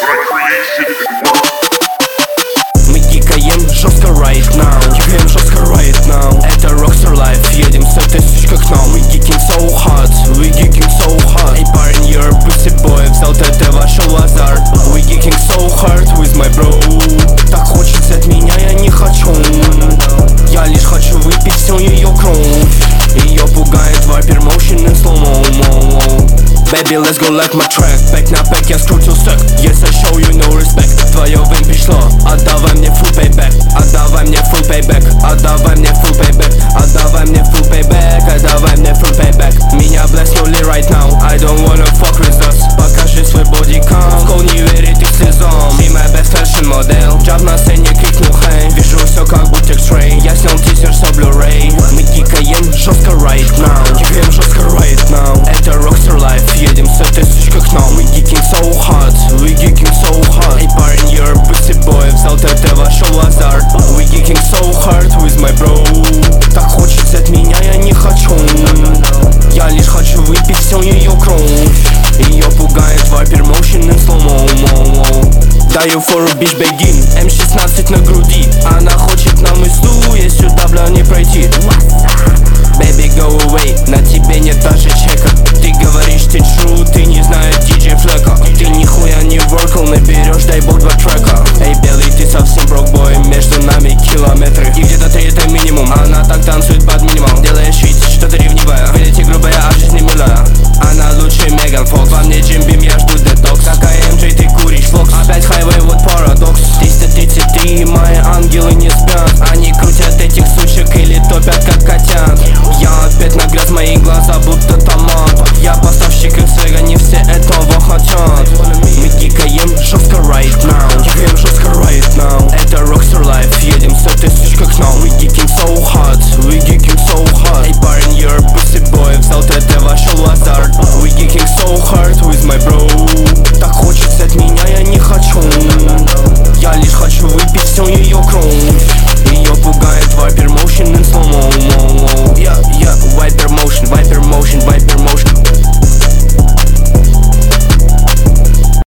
Мы кикаем жестко right now, кикаем жестко right now. Это Rockstar Life, едем с этой сучкой к нам. We geeking so hot, we geeking so hot. Эй, парень, you're a pussy boy, взял ТТ, вошел в азарт. We geeking so hard with my bro. Так хочется от меня, я не хочу. Я лишь хочу выпить всю ее кровь. Ее пугает вайпер motion in slow-mo. Baby, let's go like my track. Back на back, я скрутил стек. Yes, I show you no respect. Твое время пришло, отдавай мне full payback. Отдавай мне full payback. Отдавай мне full payback. Отдавай мне full payback. Отдавай мне full payback. Меня блеснули right now. I don't wanna fuck with us. Покажи свой body count. Скол не верит их слезам. Ты моя best fashion модель. Джаб на сцене крикнул хей. Вижу все как будто X-Ray. Я снял тизер со Blu-ray. Мы кикаем жестко right now. Кикаем жестко right now. Это Rockstar Life, едем с этой сучкой к нам. We geeking so hot, we geeking so hot. Эй, парень, you're a pussy boy, взял ТТ, вошел в азарт. We geeking so hard with my bro. Так хочется от меня, я не хочу. Я лишь хочу выпить всю ее кровь. Ее пугает вайпер motion in slow-mo. Даю фору, bitch, begin. М16 на груди. Она хочет на мыслу, ей сюда, бля, не пройти. Baby, go away, на тебе нет даже чека. Ты говоришь, ты true, ты не знаешь DJ Флека. Ты нихуя не